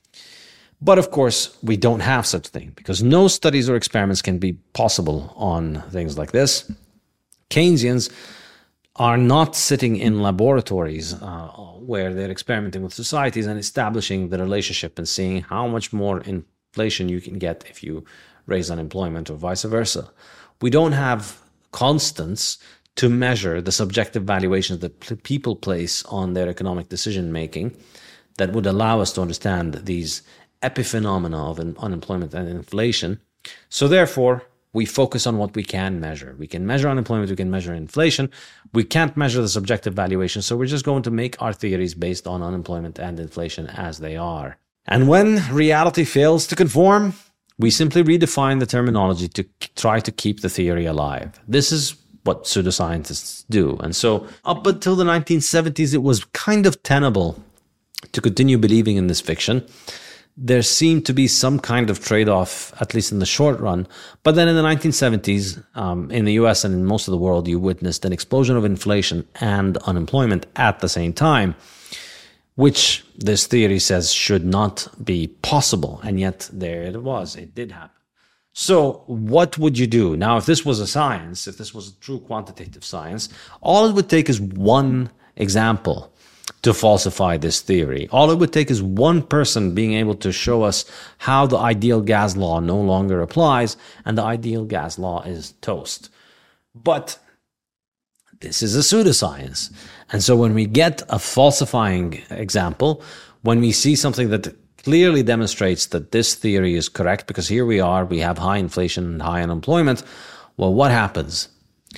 But of course, we don't have such thing because no studies or experiments can be possible on things like this. Keynesians are not sitting in laboratories uh, where they're experimenting with societies and establishing the relationship and seeing how much more inflation you can get if you raise unemployment or vice versa. We don't have constants to measure the subjective valuations that people place on their economic decision making that would allow us to understand these epiphenomena of unemployment and inflation. So therefore, we focus on what we can measure. We can measure unemployment, we can measure inflation. We can't measure the subjective valuation, so we're just going to make our theories based on unemployment and inflation as they are. And when reality fails to conform, we simply redefine the terminology to try to keep the theory alive. This is what pseudoscientists do. And so up until the nineteen seventies, it was kind of tenable to continue believing in this fiction. There seemed to be some kind of trade-off, at least in the short run. But then in the nineteen seventies, um, in the U S and in most of the world, you witnessed an explosion of inflation and unemployment at the same time, which this theory says should not be possible. And yet there it was. It did happen. So what would you do? Now, if this was a science, if this was a true quantitative science, all it would take is one example to falsify this theory. All it would take is one person being able to show us how the ideal gas law no longer applies, and the ideal gas law is toast. But this is a pseudoscience. And so when we get a falsifying example, when we see something that clearly demonstrates that this theory is correct, because here we are, we have high inflation and high unemployment, well, what happens?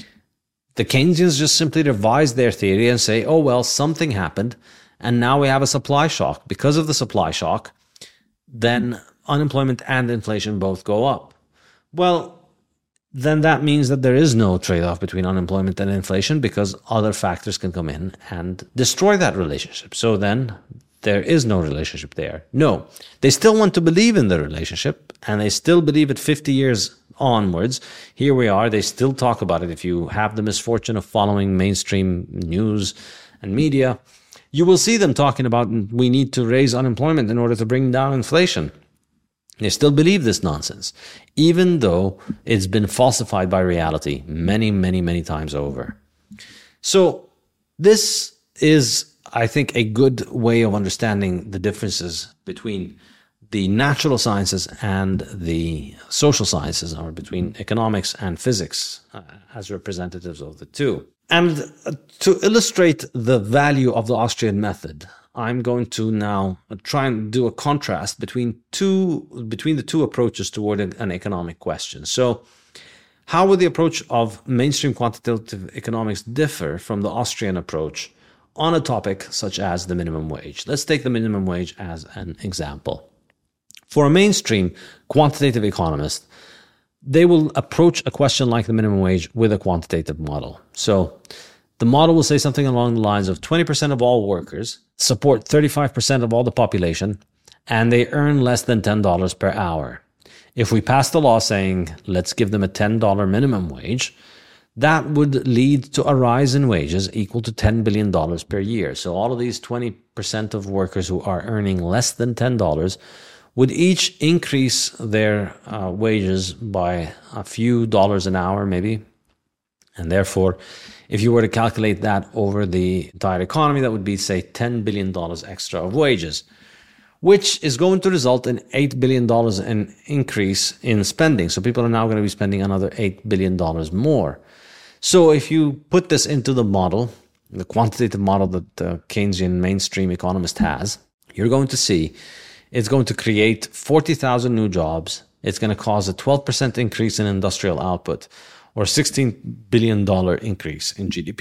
The Keynesians just simply revise their theory and say, oh, well, something happened, and now we have a supply shock. Because of the supply shock, then unemployment and inflation both go up. Well, then that means that there is no trade-off between unemployment and inflation because other factors can come in and destroy that relationship. So then there is no relationship there. No, they still want to believe in the relationship, and they still believe it fifty years onwards. Here we are, they still talk about it. If you have the misfortune of following mainstream news and media, you will see them talking about we need to raise unemployment in order to bring down inflation. They still believe this nonsense, even though it's been falsified by reality many, many, many times over. So this is, I think, a good way of understanding the differences between the natural sciences and the social sciences, or between economics and physics uh, as representatives of the two. And uh, to illustrate the value of the Austrian method, I'm going to now try and do a contrast between two between the two approaches toward an economic question. So how would the approach of mainstream quantitative economics differ from the Austrian approach on a topic such as the minimum wage? Let's take the minimum wage as an example. For a mainstream quantitative economist, they will approach a question like the minimum wage with a quantitative model. So the model will say something along the lines of twenty percent of all workers support thirty-five percent of all the population, and they earn less than ten dollars per hour. If we pass the law saying, let's give them a ten dollars minimum wage, that would lead to a rise in wages equal to ten billion dollars per year. So all of these twenty percent of workers who are earning less than ten dollars would each increase their uh, wages by a few dollars an hour, maybe. And therefore, if you were to calculate that over the entire economy, that would be, say, ten billion dollars extra of wages, which is going to result in eight billion dollars in increase in spending. So people are now going to be spending another eight billion dollars more. So if you put this into the model, the quantitative model that the Keynesian mainstream economist has, you're going to see it's going to create forty thousand new jobs. It's going to cause a twelve percent increase in industrial output, or sixteen billion dollars increase in G D P.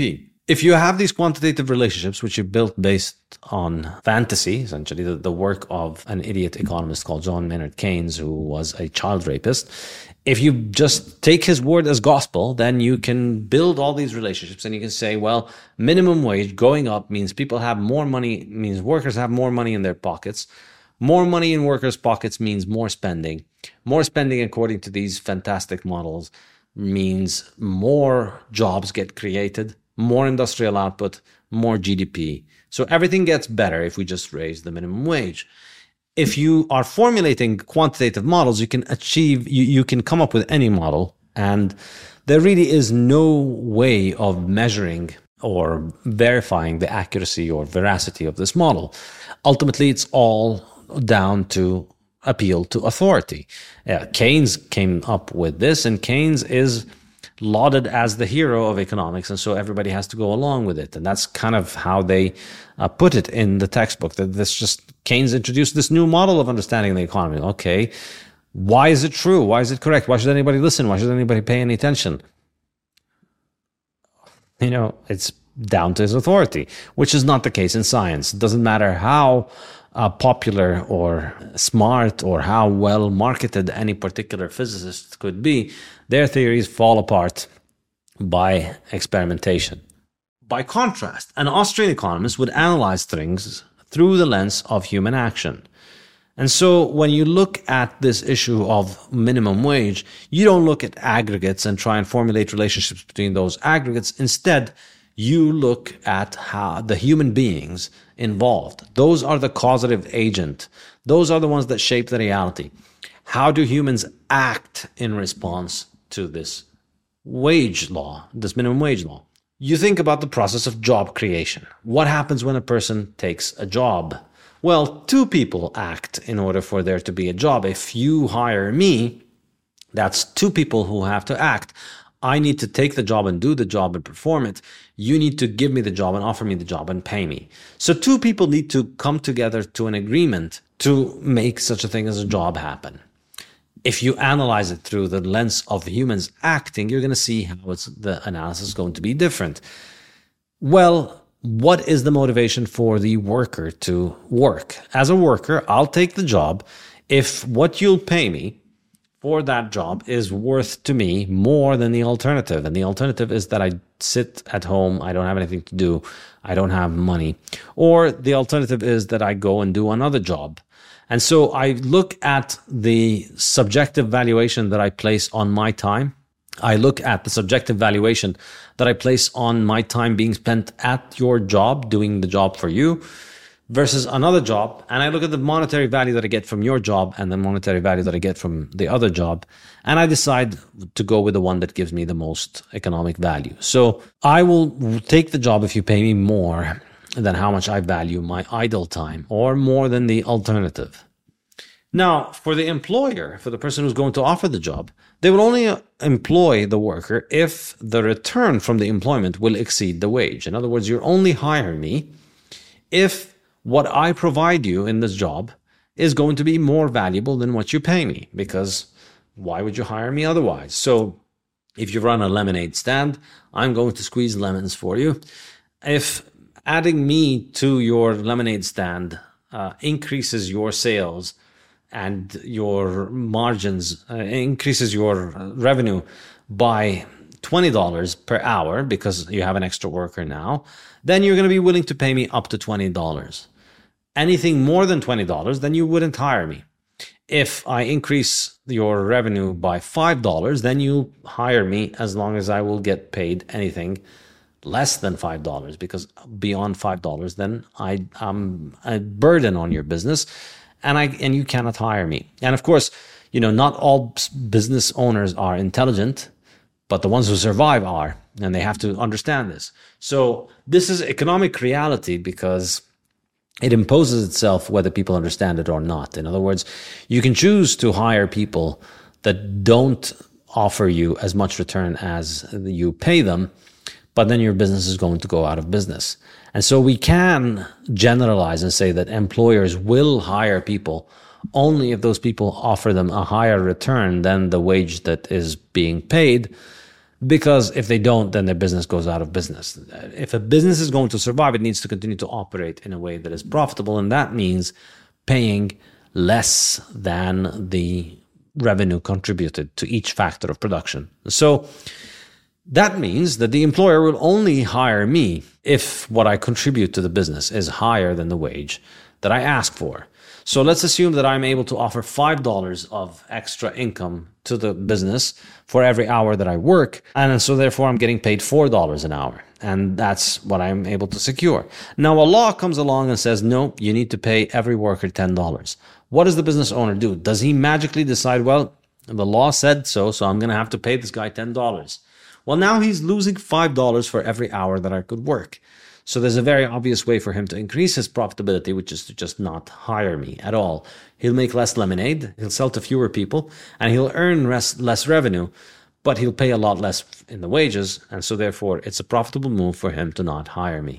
If you have these quantitative relationships, which you built based on fantasy, essentially the, the work of an idiot economist called John Maynard Keynes, who was a child rapist, if you just take his word as gospel, then you can build all these relationships and you can say, well, minimum wage going up means people have more money, means workers have more money in their pockets. More money in workers' pockets means more spending. More spending, according to these fantastic models, means more jobs get created, more industrial output, more G D P. So everything gets better if we just raise the minimum wage. If you are formulating quantitative models, you can achieve, you, you can come up with any model, and there really is no way of measuring or verifying the accuracy or veracity of this model. Ultimately, it's all down to appeal to authority. Uh, Keynes came up with this, and Keynes is lauded as the hero of economics, and so everybody has to go along with it. And that's kind of how they uh, put it in the textbook, that this just, Keynes introduced this new model of understanding the economy. Okay, why is it true? Why is it correct? Why should anybody listen? Why should anybody pay any attention? You know, it's down to his authority, which is not the case in science. It doesn't matter how uh, popular or smart or how well marketed any particular physicist could be, their theories fall apart by experimentation. By contrast, an Austrian economist would analyze things through the lens of human action. And so when you look at this issue of minimum wage, you don't look at aggregates and try and formulate relationships between those aggregates. Instead, you look at how the human beings involved. Those are the causative agent. Those are the ones that shape the reality. How do humans act in response to this wage law, this minimum wage law? You think about the process of job creation. What happens when a person takes a job? Well, two people act in order for there to be a job. If you hire me, that's two people who have to act. I need to take the job and do the job and perform it. You need to give me the job and offer me the job and pay me. So two people need to come together to an agreement to make such a thing as a job happen. If you analyze it through the lens of humans acting, you're going to see how it's, the analysis is going to be different. Well, what is the motivation for the worker to work? As a worker, I'll take the job if what you'll pay me for that job is worth to me more than the alternative. And the alternative is that I sit at home, I don't have anything to do, I don't have money. Or the alternative is that I go and do another job. And so I look at the subjective valuation that I place on my time. I look at the subjective valuation that I place on my time being spent at your job, doing the job for you, versus another job. And I look at the monetary value that I get from your job and the monetary value that I get from the other job. And I decide to go with the one that gives me the most economic value. So I will take the job if you pay me more than how much I value my idle time, or more than the alternative. Now, for the employer, for the person who's going to offer the job, they will only employ the worker if the return from the employment will exceed the wage. In other words, you're only hiring me if what I provide you in this job is going to be more valuable than what you pay me, because why would you hire me otherwise? So if you run a lemonade stand, I'm going to squeeze lemons for you. If adding me to your lemonade stand uh, increases your sales and your margins, uh, increases your revenue by twenty dollars per hour because you have an extra worker now, then you're going to be willing to pay me up to twenty dollars. Anything more than twenty dollars, then you wouldn't hire me. If I increase your revenue by five dollars, then you hire me as long as I will get paid anything less than five dollars, because beyond five dollars, then I, I'm a burden on your business, and I and you cannot hire me. And of course, you know, not all business owners are intelligent, but the ones who survive are, and they have to understand this. So this is economic reality because it imposes itself whether people understand it or not. In other words, you can choose to hire people that don't offer you as much return as you pay them, but then your business is going to go out of business. And so we can generalize and say that employers will hire people only if those people offer them a higher return than the wage that is being paid. Because if they don't, then their business goes out of business. If a business is going to survive, it needs to continue to operate in a way that is profitable, and that means paying less than the revenue contributed to each factor of production. So that means that the employer will only hire me if what I contribute to the business is higher than the wage that I ask for. So let's assume that I'm able to offer five dollars of extra income to the business for every hour that I work. And so therefore I'm getting paid four dollars an hour. And that's what I'm able to secure. Now a law comes along and says, no, you need to pay every worker ten dollars. What does the business owner do? Does he magically decide, well, the law said so, so I'm going to have to pay this guy ten dollars? Well, now he's losing five dollars for every hour that I could work. So there's a very obvious way for him to increase his profitability, which is to just not hire me at all. He'll make less lemonade, he'll sell to fewer people, and he'll earn less, less revenue, but he'll pay a lot less in the wages, and so therefore it's a profitable move for him to not hire me.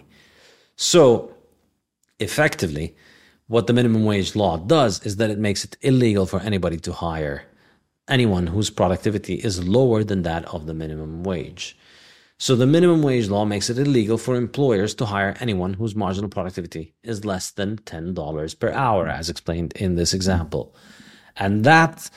So effectively, what the minimum wage law does is that it makes it illegal for anybody to hire anyone whose productivity is lower than that of the minimum wage. So the minimum wage law makes it illegal for employers to hire anyone whose marginal productivity is less than ten dollars per hour, as explained in this example. And that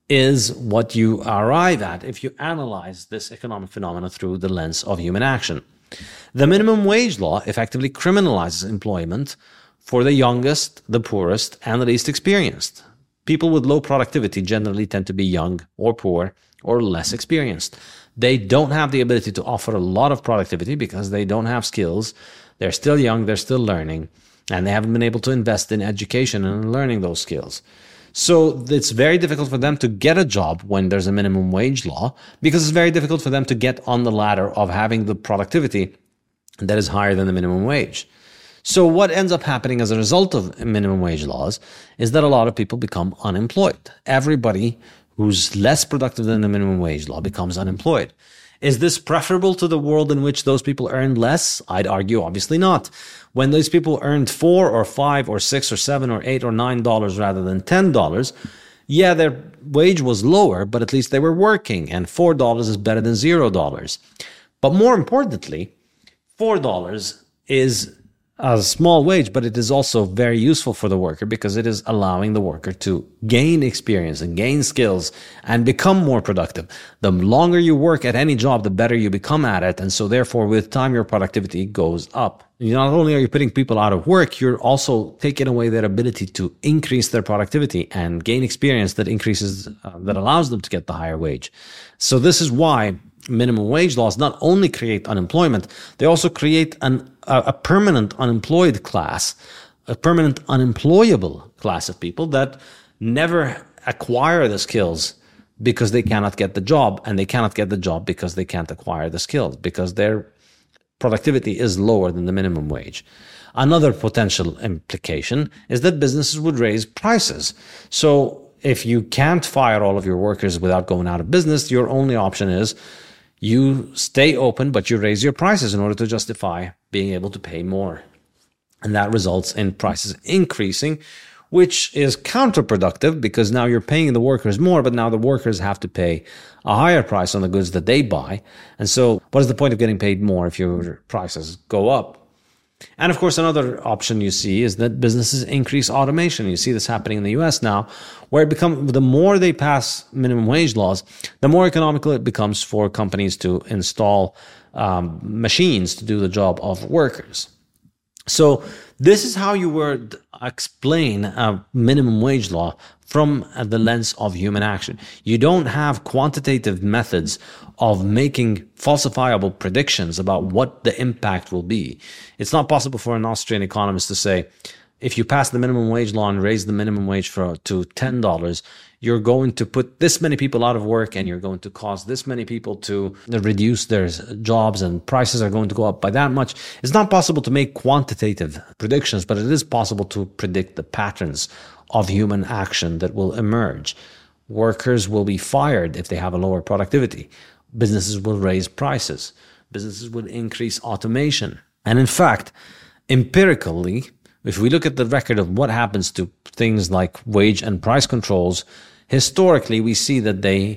is what you arrive at if you analyze this economic phenomenon through the lens of human action. The minimum wage law effectively criminalizes employment for the youngest, the poorest, and the least experienced. People with low productivity generally tend to be young or poor or less experienced. They don't have the ability to offer a lot of productivity because they don't have skills. They're still young, they're still learning, and they haven't been able to invest in education and learning those skills. So it's very difficult for them to get a job when there's a minimum wage law because it's very difficult for them to get on the ladder of having the productivity that is higher than the minimum wage. So what ends up happening as a result of minimum wage laws is that a lot of people become unemployed. Everybody who's less productive than the minimum wage law becomes unemployed. Is this preferable to the world in which those people earn less? I'd argue obviously not. When those people earned four or five or six or seven or eight or nine dollars rather than ten dollars, yeah, their wage was lower, but at least they were working, and four dollars is better than zero dollars. But more importantly, four dollars is a small wage, but it is also very useful for the worker because it is allowing the worker to gain experience and gain skills and become more productive. The longer you work at any job, the better you become at it. And so therefore, with time, your productivity goes up. Not only are you putting people out of work, you're also taking away their ability to increase their productivity and gain experience that increases, uh, that allows them to get the higher wage. So this is why minimum wage laws not only create unemployment, they also create an, a, a permanent unemployed class, a permanent unemployable class of people that never acquire the skills because they cannot get the job, and they cannot get the job because they can't acquire the skills, because their productivity is lower than the minimum wage. Another potential implication is that businesses would raise prices. So if you can't fire all of your workers without going out of business, your only option is you stay open, but you raise your prices in order to justify being able to pay more. And that results in prices increasing, which is counterproductive because now you're paying the workers more, but now the workers have to pay a higher price on the goods that they buy. And so what is the point of getting paid more if your prices go up? And of course, another option you see is that businesses increase automation. You see this happening in the U S now, where it become, the more they pass minimum wage laws, the more economical it becomes for companies to install um, machines to do the job of workers. So this is how you would explain a minimum wage law from the lens of human action. You don't have quantitative methods of making falsifiable predictions about what the impact will be. It's not possible for an Austrian economist to say, if you pass the minimum wage law and raise the minimum wage for, to ten dollars, you're going to put this many people out of work and you're going to cause this many people to reduce their jobs and prices are going to go up by that much. It's not possible to make quantitative predictions, but it is possible to predict the patterns of human action that will emerge. Workers will be fired if they have a lower productivity. Businesses will raise prices. Businesses will increase automation. And in fact, empirically, if we look at the record of what happens to things like wage and price controls, historically we see that they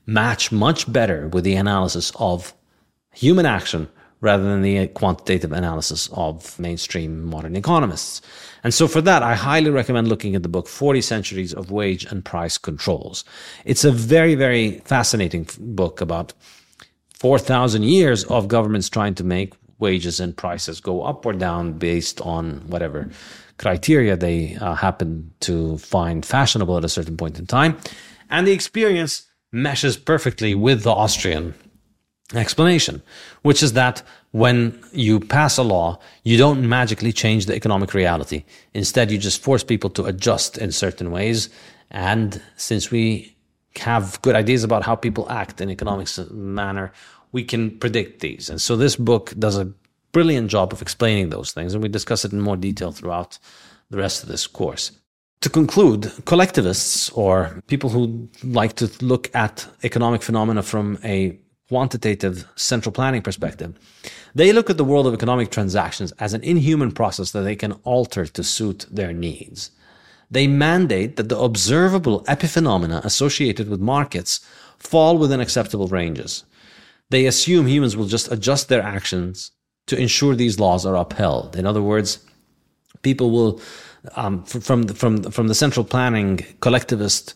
match much better with the analysis of human action rather than the quantitative analysis of mainstream modern economists. And so for that, I highly recommend looking at the book forty Centuries of Wage and Price Controls. It's a very, very fascinating book about four thousand years of governments trying to make wages and prices go up or down based on whatever criteria they uh, happen to find fashionable at a certain point in time. And the experience meshes perfectly with the Austrian explanation, which is that when you pass a law, you don't magically change the economic reality. Instead, you just force people to adjust in certain ways. And since we have good ideas about how people act in economics manner, we can predict these. And so this book does a brilliant job of explaining those things, and we discuss it in more detail throughout the rest of this course. To conclude, collectivists, or people who like to look at economic phenomena from a quantitative central planning perspective, they look at the world of economic transactions as an inhuman process that they can alter to suit their needs. They mandate that the observable epiphenomena associated with markets fall within acceptable ranges. They assume humans will just adjust their actions to ensure these laws are upheld. In other words, people will, um, from, from, from the central planning collectivist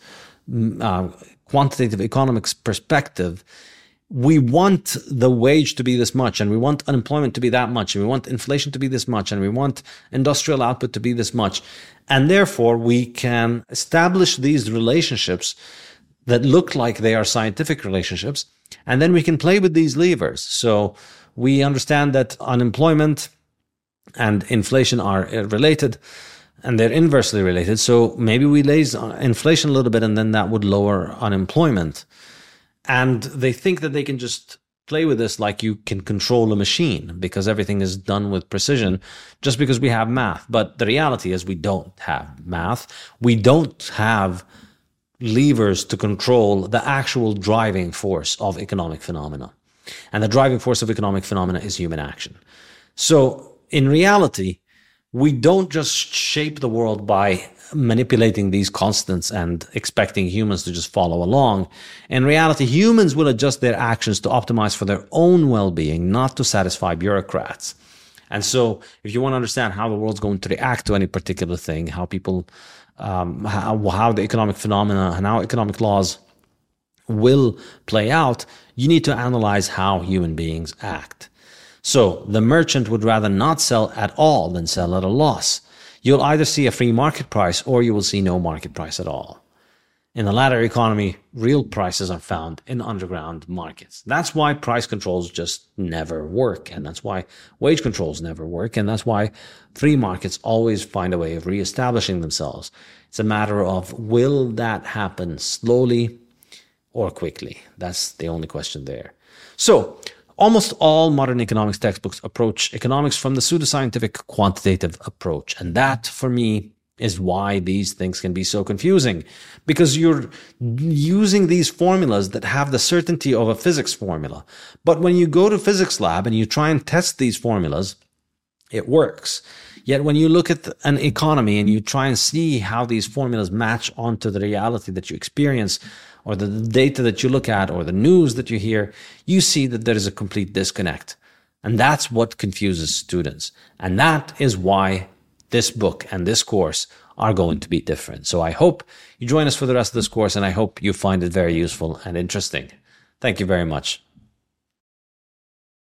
uh, quantitative economics perspective, we want the wage to be this much, and we want unemployment to be that much, and we want inflation to be this much, and we want industrial output to be this much. And therefore, we can establish these relationships that look like they are scientific relationships, and then we can play with these levers. So we understand that unemployment and inflation are related, and they're inversely related. So maybe we raise inflation a little bit, and then that would lower unemployment. And they think that they can just play with this like you can control a machine because everything is done with precision just because we have math. But the reality is we don't have math. We don't have levers to control the actual driving force of economic phenomena. And the driving force of economic phenomena is human action. So in reality, we don't just shape the world by manipulating these constants and expecting humans to just follow along. In reality, humans will adjust their actions to optimize for their own well-being, not to satisfy bureaucrats. And so if you want to understand how the world's going to react to any particular thing, how people, um, how, how the economic phenomena and how economic laws will play out, you need to analyze how human beings act. So the merchant would rather not sell at all than sell at a loss. You'll either see a free market price or you will see no market price at all. In the latter economy, real prices are found in underground markets. That's why price controls just never work. And that's why wage controls never work. And that's why free markets always find a way of reestablishing themselves. It's a matter of, will that happen slowly or quickly? That's the only question there. So, almost all modern economics textbooks approach economics from the pseudoscientific quantitative approach. And that, for me, is why these things can be so confusing. Because you're using these formulas that have the certainty of a physics formula. But when you go to physics lab and you try and test these formulas, it works. Yet when you look at an economy and you try and see how these formulas match onto the reality that you experience, or the data that you look at, or the news that you hear, you see that there is a complete disconnect. And that's what confuses students. And that is why this book and this course are going to be different. So I hope you join us for the rest of this course, and I hope you find it very useful and interesting. Thank you very much.